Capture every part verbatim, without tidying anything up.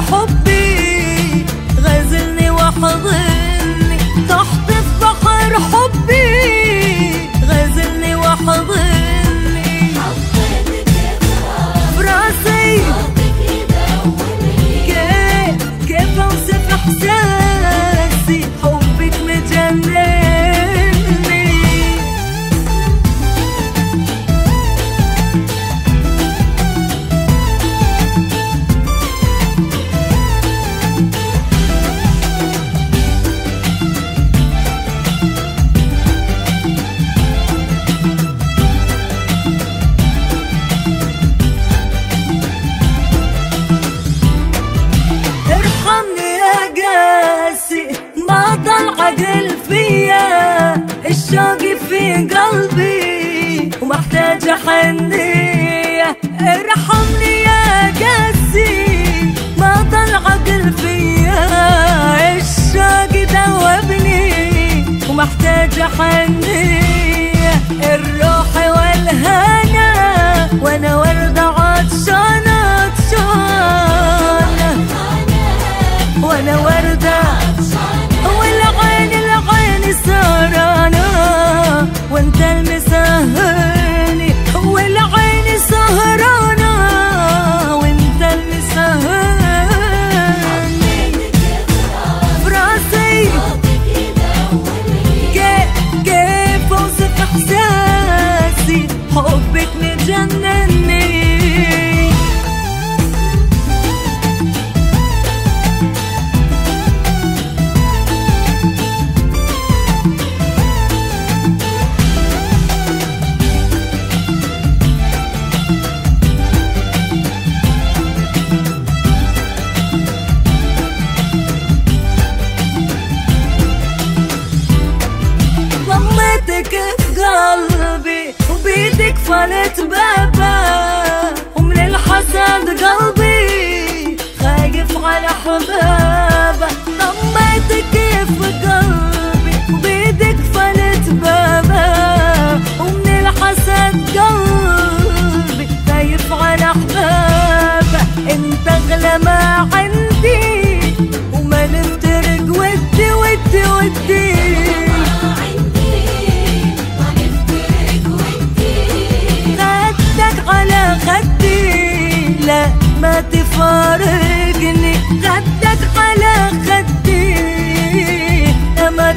حبي غازلني وحضني، تحت بحر حبي غازلني وحضني، براسي كيف كيف اوصف احساسي حبك مجنني. ما ضل عقل فيا الشوق في قلبي ومحتاجة حنية، ارحمني يا قاسي. ما ضل عقل فيا الشوق دوبني ومحتاجة حنية، الروح والهنا وانا وردة عطشانة عطشانة وانا وردة والعين العين سهرانة وانت المسهرني، والعين سهرانة وانت المسهرني، براسي كيف كيف اوصف احساسي حبك مجنني. ضميتك في قلبي وبيدك فلت بابا، ومن الحسد قلبي خايف على حبابه. ضميتك في قلبي وبيدك فلت بابا، ومن الحسد قلبي خايف على حبابه. انت اغلى ما عندي وما نفترق ودي ودي ودي، على خدي لا ما تفارقني، خدك على خدي لا ما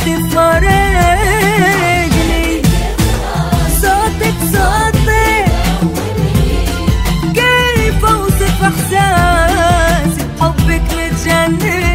تفارقني، صوتك صوتي كيف اوصف احساسي حبك متجنن.